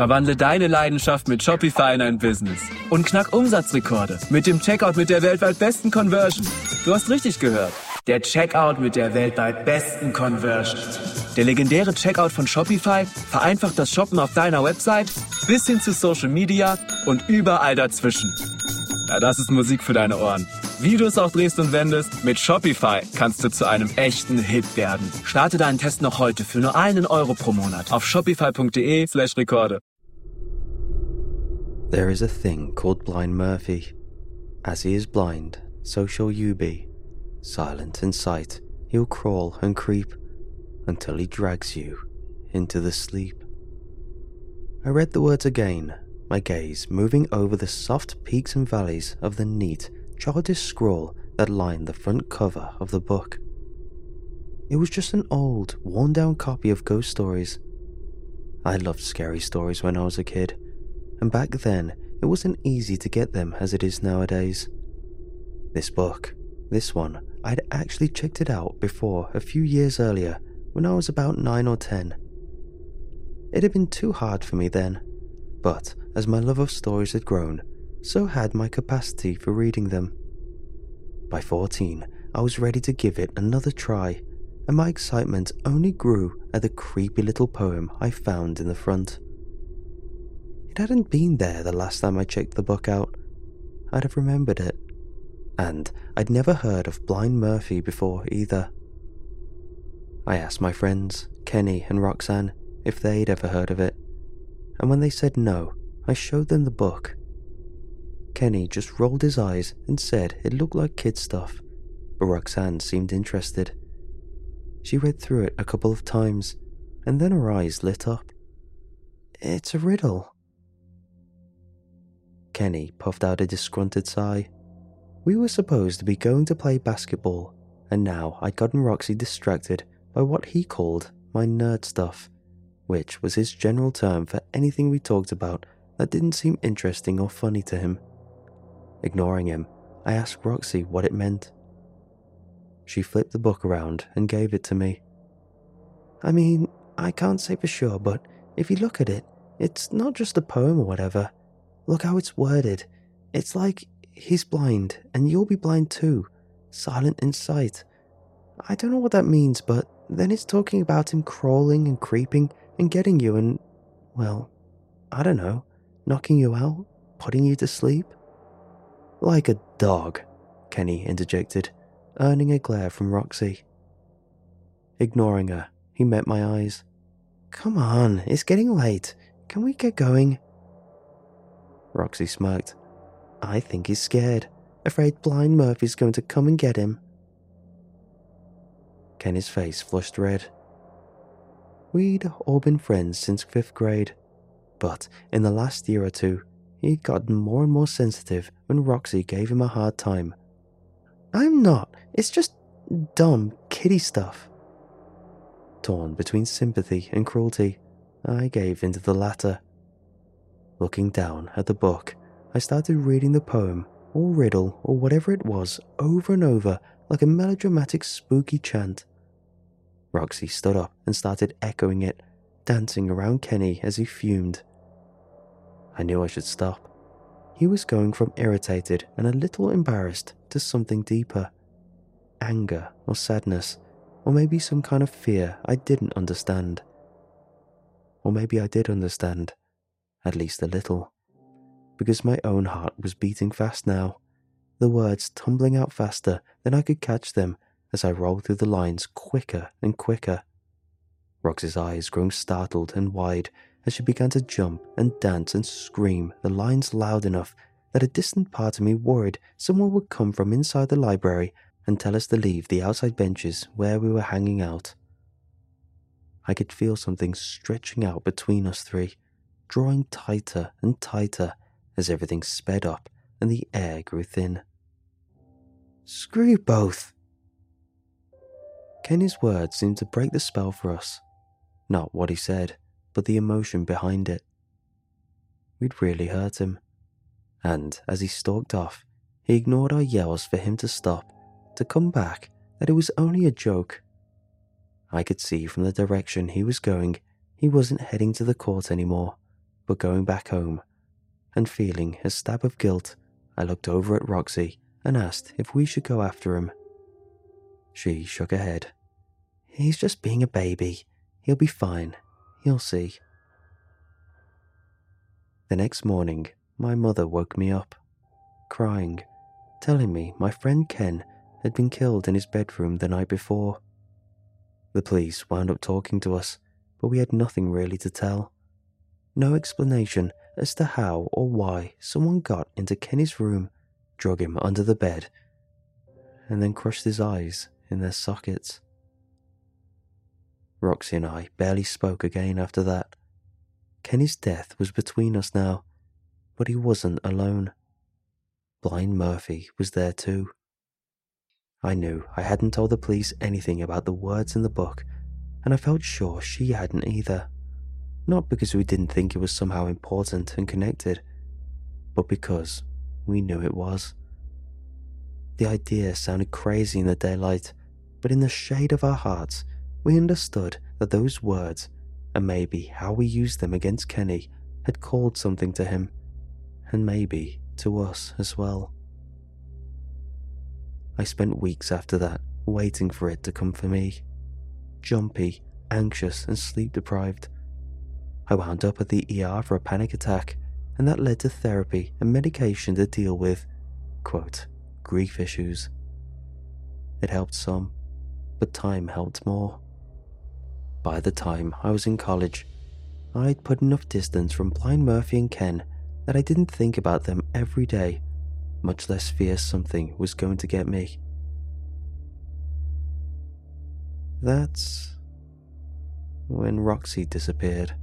Verwandle deine Leidenschaft mit Shopify in ein Business. Und knack Umsatzrekorde mit dem Checkout mit der weltweit besten Conversion. Du hast richtig gehört. Der Checkout mit der weltweit besten Conversion. Der legendäre Checkout von Shopify vereinfacht das Shoppen auf deiner Website bis hin zu Social Media und überall dazwischen. Ja, das ist Musik für deine Ohren. Wie du es auch drehst und wendest, mit Shopify kannst du zu einem echten Hit werden. Starte deinen Test noch heute für nur €1 pro Monat auf shopify.de/Rekorde. There is a thing called Blind Murphy. As he is blind, so shall you be. Silent in sight, he'll crawl and creep until he drags you into the sleep. I read the words again, my gaze moving over the soft peaks and valleys of the neat, childish scrawl that lined the front cover of the book. It was just an old, worn-down copy of ghost stories. I loved scary stories when I was a kid, and back then it wasn't easy to get them as it is nowadays. This book, this one, I'd actually checked it out before a few years earlier when I was about 9 or 10. It had been too hard for me then, but as my love of stories had grown, so had my capacity for reading them. By 14, I was ready to give it another try, and my excitement only grew at the creepy little poem I found in the front. It hadn't been there the last time I checked the book out. I'd have remembered it. And I'd never heard of Blind Murphy before either. I asked my friends, Kenny and Roxanne, if they'd ever heard of it, and when they said no, I showed them the book. Kenny just rolled his eyes and said it looked like kid stuff, but Roxanne seemed interested. She read through it a couple of times, and then her eyes lit up. "It's a riddle." Kenny puffed out a disgruntled sigh. We were supposed to be going to play basketball, and now I'd gotten Roxy distracted by what he called my nerd stuff, which was his general term for anything we talked about that didn't seem interesting or funny to him. Ignoring him, I asked Roxy what it meant. She flipped the book around and gave it to me. "I mean, I can't say for sure, but if you look at it, it's not just a poem or whatever. Look how it's worded. It's like he's blind and you'll be blind too, silent in sight. I don't know what that means, but then it's talking about him crawling and creeping and getting you and, well, I don't know, knocking you out, putting you to sleep." "Like a dog," Kenny interjected, earning a glare from Roxy. Ignoring her, he met my eyes. "Come on, it's getting late. Can we get going?" Roxy smirked. "I think he's scared, afraid Blind Murphy's going to come and get him." Kenny's face flushed red. We'd all been friends since 5th grade, but in the last year or two, he'd gotten more and more sensitive when Roxy gave him a hard time. "I'm not, it's just dumb, kiddie stuff." Torn between sympathy and cruelty, I gave into the latter. Looking down at the book, I started reading the poem, or riddle, or whatever it was, over and over like a melodramatic spooky chant. Roxy stood up and started echoing it, dancing around Kenny as he fumed. I knew I should stop. He was going from irritated and a little embarrassed to something deeper. Anger or sadness, or maybe some kind of fear I didn't understand. Or maybe I did understand, at least a little, because my own heart was beating fast now, the words tumbling out faster than I could catch them as I rolled through the lines quicker and quicker. Roxy's eyes growing startled and wide as she began to jump and dance and scream the lines loud enough that a distant part of me worried someone would come from inside the library and tell us to leave the outside benches where we were hanging out. I could feel something stretching out between us three, drawing tighter and tighter as everything sped up and the air grew thin. "Screw you both." Kenny's words seemed to break the spell for us. Not what he said, but the emotion behind it. We'd really hurt him. And as he stalked off, he ignored our yells for him to stop, to come back, that it was only a joke. I could see from the direction he was going, he wasn't heading to the court anymore, but going back home, and feeling a stab of guilt, I looked over at Roxy and asked if we should go after him. She shook her head. "He's just being a baby. He'll be fine. You'll see." The next morning, my mother woke me up, crying, telling me my friend Ken had been killed in his bedroom the night before. The police wound up talking to us, but we had nothing really to tell. No explanation as to how or why someone got into Kenny's room, drug him under the bed, and then crushed his eyes in their sockets. Roxy and I barely spoke again after that. Kenny's death was between us now, but he wasn't alone. Blind Murphy was there too. I knew I hadn't told the police anything about the words in the book, and I felt sure she hadn't either. Not because we didn't think it was somehow important and connected, but because we knew it was. The idea sounded crazy in the daylight, but in the shade of our hearts, we understood that those words, and maybe how we used them against Kenny, had called something to him, and maybe to us as well. I spent weeks after that waiting for it to come for me. Jumpy, anxious, and sleep-deprived. I wound up at the ER for a panic attack, and that led to therapy and medication to deal with, quote, grief issues. It helped some, but time helped more. By the time I was in college, I'd put enough distance from Blind Murphy and Ken that I didn't think about them every day, much less fear something was going to get me. That's when Roxy disappeared.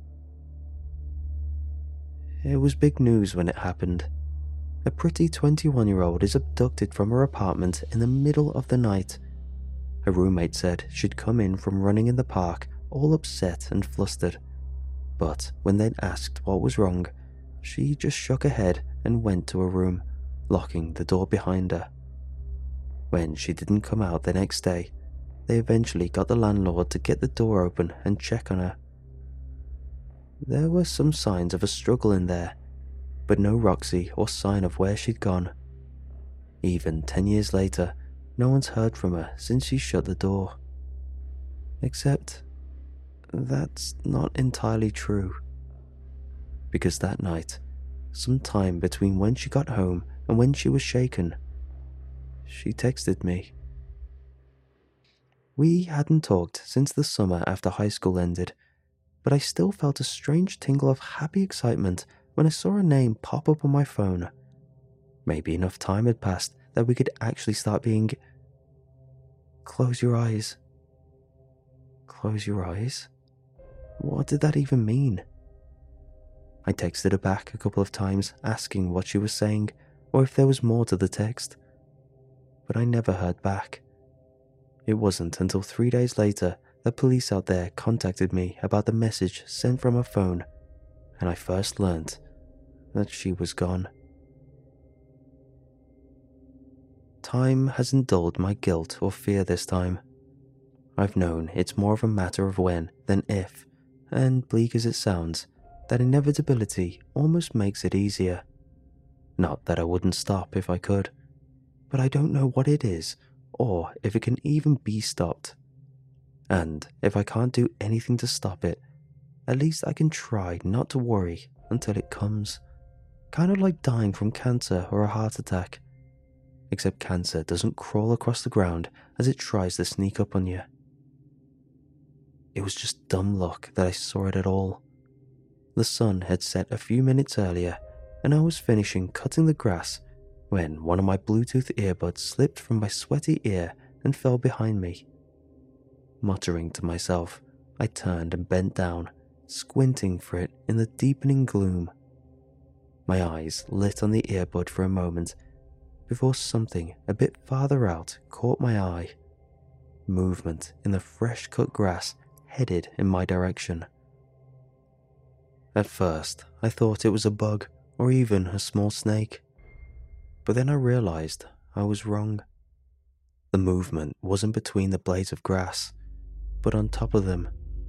It was big news when it happened. A pretty 21-year-old is abducted from her apartment in the middle of the night. Her roommate said she'd come in from running in the park, all upset and flustered. But when they'd asked what was wrong, she just shook her head and went to her room, locking the door behind her. When she didn't come out the next day, they eventually got the landlord to get the door open and check on her. There were some signs of a struggle in there, but no Roxy or sign of where she'd gone. Even 10 years later, no one's heard from her since she shut the door. Except, that's not entirely true. Because that night, sometime between when she got home and when she was shaken, she texted me. We hadn't talked since the summer after high school ended, but I still felt a strange tingle of happy excitement when I saw her name pop up on my phone. Maybe enough time had passed that we could actually start being... Close your eyes. Close your eyes? What did that even mean? I texted her back a couple of times asking what she was saying or if there was more to the text, but I never heard back. It wasn't until 3 days later that police out there contacted me about the message sent from her phone, and I first learned that she was gone. Time hasn't dulled my guilt or fear this time. I've known it's more of a matter of when than if, and bleak as it sounds, that inevitability almost makes it easier. Not that I wouldn't stop if I could, but I don't know what it is or if it can even be stopped. And if I can't do anything to stop it, at least I can try not to worry until it comes. Kind of like dying from cancer or a heart attack. Except cancer doesn't crawl across the ground as it tries to sneak up on you. It was just dumb luck that I saw it at all. The sun had set a few minutes earlier, and I was finishing cutting the grass when one of my Bluetooth earbuds slipped from my sweaty ear and fell behind me. Muttering to myself, I turned and bent down, squinting for it in the deepening gloom. My eyes lit on the earbud for a moment before something a bit farther out caught my eye. Movement in the fresh-cut grass headed in my direction. At first, I thought it was a bug or even a small snake. But then I realized I was wrong. The movement wasn't between the blades of grass, but on top of them.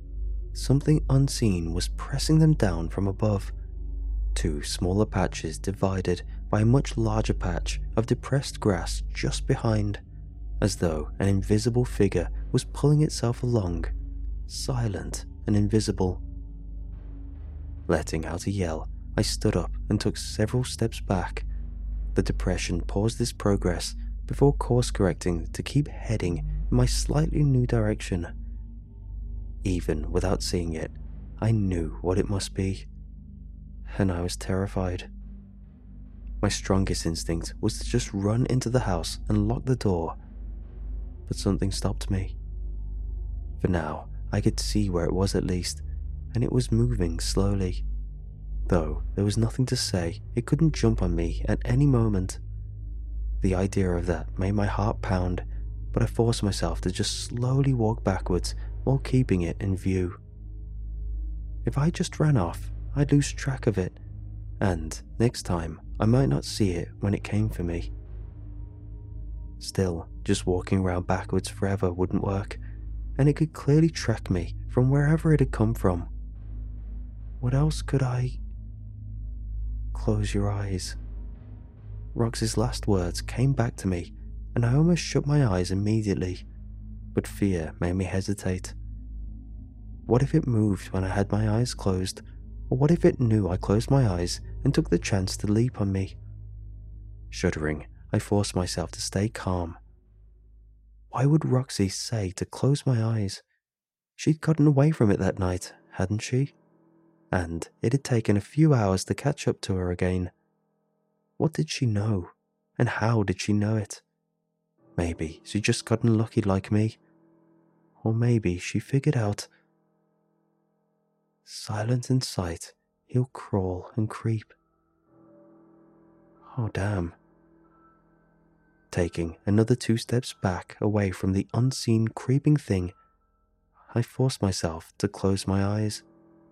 something unseen was pressing them down from above. Two smaller patches divided by a much larger patch of depressed grass just behind, as though an invisible figure was pulling itself along, silent and invisible. Letting out a yell, I stood up and took several steps back. The depression paused its progress before course-correcting to keep heading in my slightly new direction. Even without seeing it, I knew what it must be, and I was terrified. My strongest instinct was to just run into the house and lock the door, but something stopped me. For now, I could see where it was at least, and it was moving slowly. Though there was nothing to say, it couldn't jump on me at any moment. The idea of that made my heart pound, but I forced myself to just slowly walk backwards while keeping it in view. If I just ran off, I'd lose track of it, and next time I might not see it when it came for me. Still, just walking around backwards forever wouldn't work, and it could clearly track me from wherever it had come from. What else could I... Close your eyes. Roxy's last words came back to me, and I almost shut my eyes immediately, but fear made me hesitate. What if it moved when I had my eyes closed? Or what if it knew I closed my eyes and took the chance to leap on me? Shuddering, I forced myself to stay calm. Why would Roxy say to close my eyes? She'd gotten away from it that night, hadn't she? And it had taken a few hours to catch up to her again. What did she know? And how did she know it? Maybe she'd just gotten lucky like me. Or maybe she figured out... Silent in sight, he'll crawl and creep. Oh damn. Taking another 2 steps back away from the unseen creeping thing, I forced myself to close my eyes.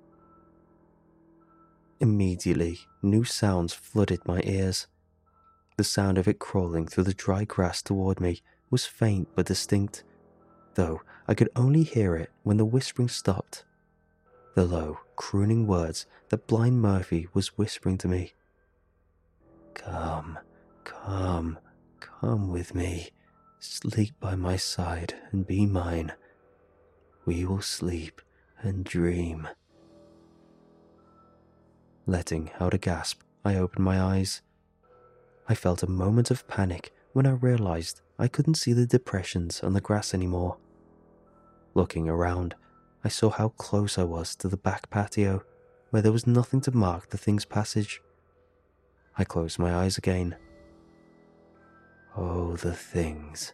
Immediately, new sounds flooded my ears. The sound of it crawling through the dry grass toward me was faint but distinct, though I could only hear it when the whispering stopped. The low, crooning words that Blind Murphy was whispering to me. Come, come, come with me. Sleep by my side and be mine. We will sleep and dream. Letting out a gasp, I opened my eyes. I felt a moment of panic when I realized I couldn't see the depressions on the grass anymore. Looking around, I saw how close I was to the back patio, where there was nothing to mark the thing's passage. I closed my eyes again. Oh, the things.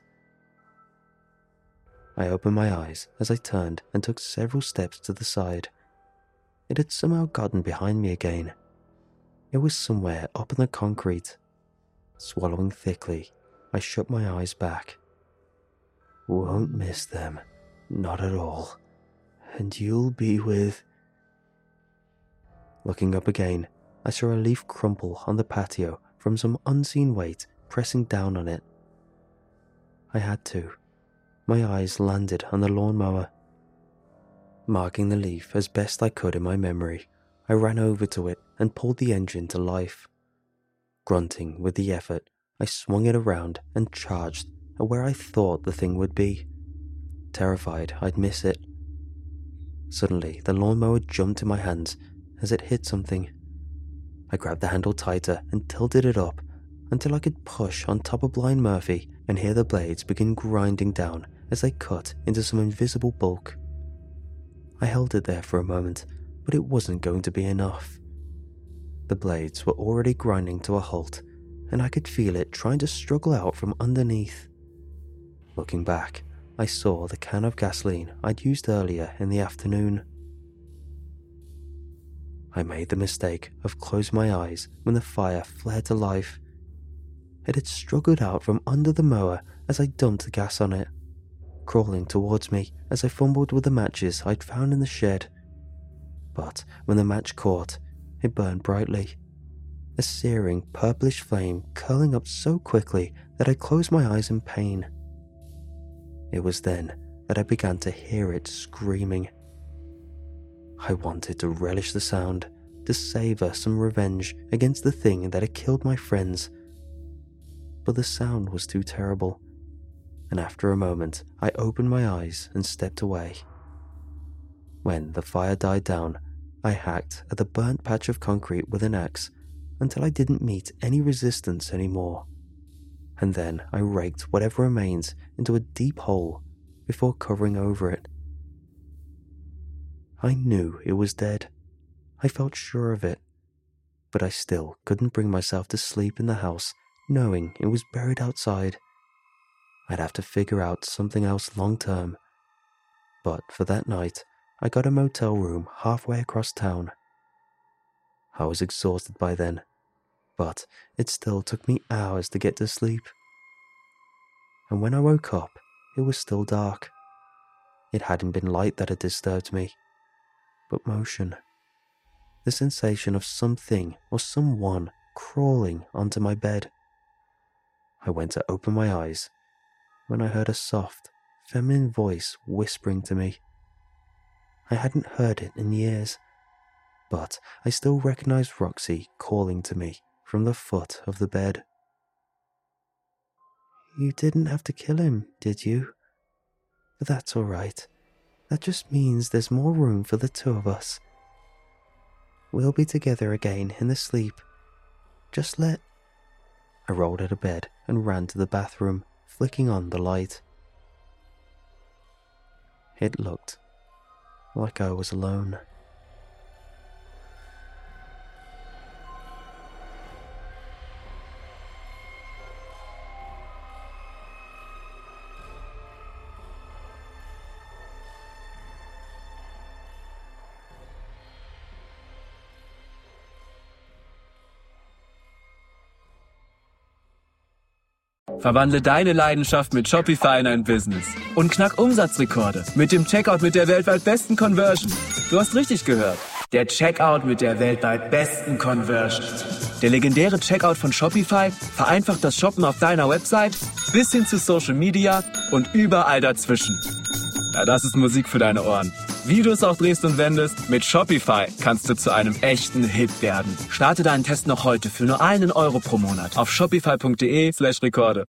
I opened my eyes as I turned and took several steps to the side. It had somehow gotten behind me again. It was somewhere up in the concrete. Swallowing thickly, I shut my eyes back. Won't miss them, not at all. And you'll be with... Looking up again, I saw a leaf crumple on the patio from some unseen weight pressing down on it. I had to. My eyes landed on the lawnmower. Marking the leaf as best I could in my memory, I ran over to it and pulled the engine to life. Grunting with the effort, I swung it around and charged at where I thought the thing would be, terrified I'd miss it. Suddenly, the lawnmower jumped in my hands as it hit something. I grabbed the handle tighter and tilted it up until I could push on top of Blind Murphy and hear the blades begin grinding down as they cut into some invisible bulk. I held it there for a moment, but it wasn't going to be enough. The blades were already grinding to a halt, and I could feel it trying to struggle out from underneath. Looking back, I saw the can of gasoline I'd used earlier in the afternoon. I made the mistake of closing my eyes when the fire flared to life. It had struggled out from under the mower as I dumped the gas on it, crawling towards me as I fumbled with the matches I'd found in the shed. But when the match caught, it burned brightly, a searing purplish flame curling up so quickly that I closed my eyes in pain. It was then that I began to hear it screaming. I wanted to relish the sound, to savor some revenge against the thing that had killed my friends. But the sound was too terrible, and after a moment I opened my eyes and stepped away. When the fire died down, I hacked at the burnt patch of concrete with an axe until I didn't meet any resistance anymore, and then I raked whatever remains into a deep hole before covering over it. I knew it was dead. I felt sure of it, but I still couldn't bring myself to sleep in the house knowing it was buried outside. I'd have to figure out something else long term. But for that night, I got a motel room halfway across town. I was exhausted by then, but it still took me hours to get to sleep. And when I woke up, it was still dark. It hadn't been light that had disturbed me, but motion. The sensation of something or someone crawling onto my bed. I went to open my eyes when I heard a soft, feminine voice whispering to me. I hadn't heard it in years, but I still recognized Roxy calling to me from the foot of the bed. "You didn't have to kill him, did you? But that's all right. That just means there's more room for the two of us. We'll be together again in the sleep. Just let..." I rolled out of bed and ran to the bathroom, flicking on the light. It looked like I was alone. Verwandle deine Leidenschaft mit Shopify in ein Business und knack Umsatzrekorde mit dem Checkout mit der weltweit besten Conversion. Du hast richtig gehört. Der Checkout mit der weltweit besten Conversion. Der legendäre Checkout von Shopify vereinfacht das Shoppen auf deiner Website bis hin zu Social Media und überall dazwischen. Ja, das ist Musik für deine Ohren. Wie du es auch drehst und wendest, mit Shopify kannst du zu einem echten Hit werden. Starte deinen Test noch heute für nur €1 pro Monat auf shopify.de/Rekorde.